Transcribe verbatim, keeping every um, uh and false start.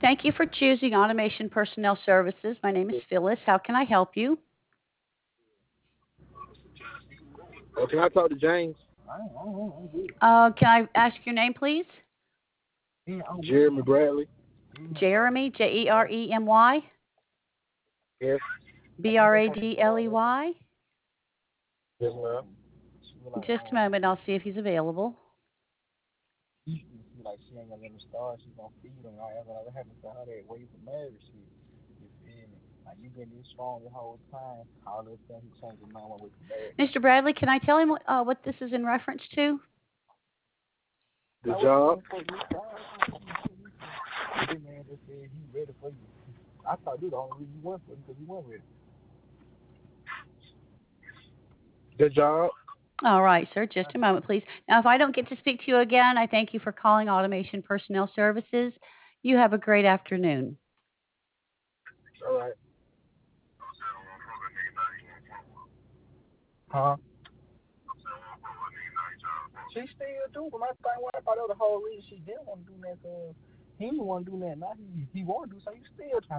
Thank you for choosing Automation Personnel Services. My name is Phyllis. How can I help you? Oh, can I talk to James? Uh, can I ask your name, please? Jeremy Bradley? Jeremy, J E R E M Y, Yes. B R A D L E Y. Yes, ma'am. Just a moment, I'll see if he's available. Mister Bradley, can I tell him what, uh, what this is in reference to? The job? The job? All right, sir. Just a moment, please. Now, if I don't get to speak to you again, I thank you for calling Automation Personnel Services. You have a great afternoon. All right. Huh? She still do, but my thing was I thought that was the whole reason she didn't want to do that because he didn't want to do that. Now he, he want to do so. You still trying